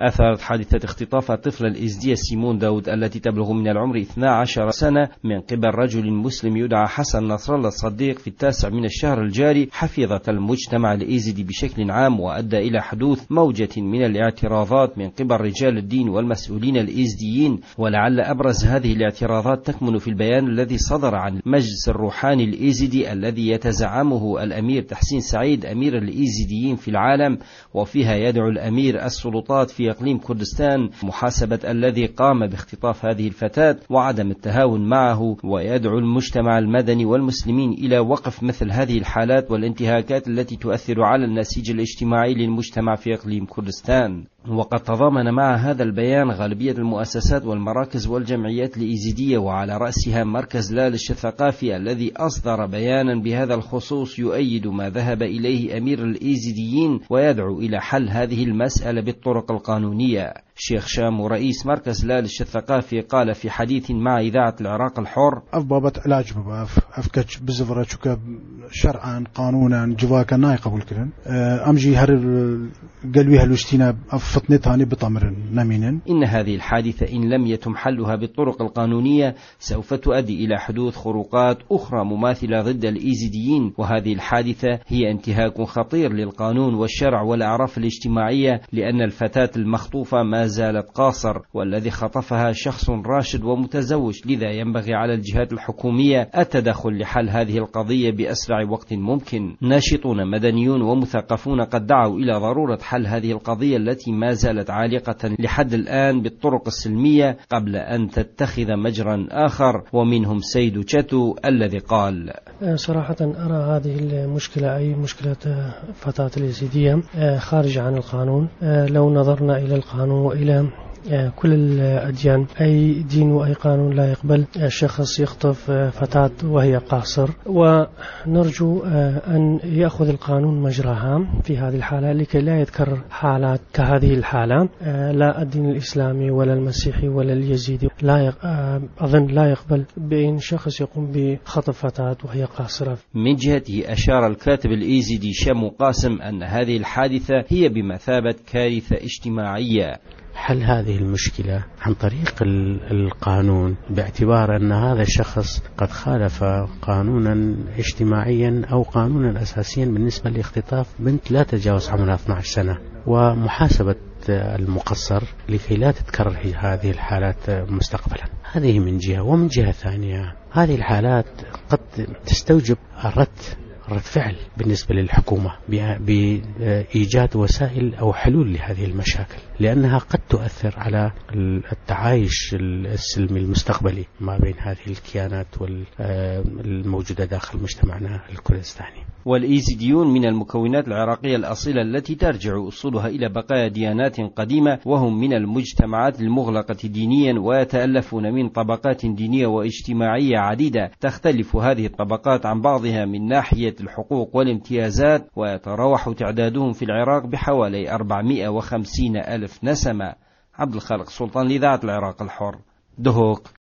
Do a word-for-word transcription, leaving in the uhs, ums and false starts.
أثارت حادثة اختطاف الطفلة الإيزيدية سيمون داود التي تبلغ من العمر اثنتي عشرة سنة من قبل رجل مسلم يدعى حسن نصر الله الصديق في التاسع من الشهر الجاري حفيظة المجتمع الإيزيدي بشكل عام، وأدى إلى حدوث موجة من الاعتراضات من قبل رجال الدين والمسؤولين الإيزيديين. ولعل أبرز هذه الاعتراضات تكمن في البيان الذي صدر عن المجلس الروحاني الإيزيدي الذي يتزعمه الأمير تحسين سعيد أمير الإيزيديين في العالم، وفيها يدعو الأمير السلطات في إقليم كردستان محاسبة الذي قام باختطاف هذه الفتاة وعدم التهاون معه، ويدعو المجتمع المدني والمسلمين إلى وقف مثل هذه الحالات والانتهاكات التي تؤثر على النسيج الاجتماعي للمجتمع في إقليم كردستان. وقد تضامن مع هذا البيان غالبية المؤسسات والمراكز والجمعيات الإيزيدية، وعلى رأسها مركز لالش الثقافي الذي أصدر بيانا بهذا الخصوص يؤيد ما ذهب إليه أمير الإيزيديين ويدعو إلى حل هذه المسألة بالطرق القانونية. شيخ شامو رئيس مركز لالش الثقافي قال في حديث مع إذاعة العراق الحر: أفبابت علاج بباف أفكش بزفرة شوكا شرعا قانونا جواكا ناي قبول كلن أمجي هر قلبي هلوشتينا أفتنتاني بطمر نمينا. إن هذه الحادثة إن لم يتم حلها بالطرق القانونية سوف تؤدي إلى حدوث خروقات أخرى مماثلة ضد الإيزيديين، وهذه الحادثة هي انتهاك خطير للقانون والشرع والأعراف الاجتماعية، لأن الفتاة المخطوفة ما زالت قاصر والذي خطفها شخص راشد ومتزوج، لذا ينبغي على الجهات الحكومية التدخل لحل هذه القضية بأسرع وقت ممكن. ناشطون مدنيون ومثقفون قد دعوا إلى ضرورة حل هذه القضية التي ما زالت عالقة لحد الآن بالطرق السلمية قبل أن تتخذ مجرا آخر، ومنهم سيد تشاتو الذي قال: صراحة أرى هذه المشكلة أي مشكلة فتاة الإيزيدية خارج عن القانون. لو نظرنا إلى القانون وإلى كل الأديان، أي دين وأي قانون لا يقبل شخص يخطف فتاة وهي قاصر، ونرجو أن يأخذ القانون مجراها في هذه الحالة لكي لا يتكرر حالات كهذه الحالة. لا الدين الإسلامي ولا المسيحي ولا اليزيدي لا أظن لا يقبل بأن شخص يقوم بخطف فتاة وهي قاصرة. من جهته أشار الكاتب الإيزيدي شامو قاسم أن هذه الحادثة هي بمثابة كارثة اجتماعية. حل هذه المشكلة عن طريق القانون، باعتبار أن هذا الشخص قد خالف قانونا اجتماعيا أو قانونا أساسيا بالنسبة لاختطاف بنت لا تتجاوز عمرها اثنتي عشرة سنة، ومحاسبة المقصر لكي لا تتكرر هذه الحالات مستقبلا. هذه من جهة. ومن جهة ثانية هذه الحالات قد تستوجب الرد رد فعل بالنسبة للحكومة بإيجاد وسائل أو حلول لهذه المشاكل، لأنها قد تؤثر على التعايش السلمي المستقبلي ما بين هذه الكيانات والموجودة داخل مجتمعنا الكردستاني. والإيزيديون من المكونات العراقية الأصيلة التي ترجع أصولها إلى بقايا ديانات قديمة، وهم من المجتمعات المغلقة دينيا ويتألفون من طبقات دينية واجتماعية عديدة، تختلف هذه الطبقات عن بعضها من ناحية الحقوق والامتيازات، ويتراوح تعدادهم في العراق بحوالي أربعمائة وخمسين ألف نسمة. عبد الخالق سلطان لإذاعة العراق الحر، دهوك.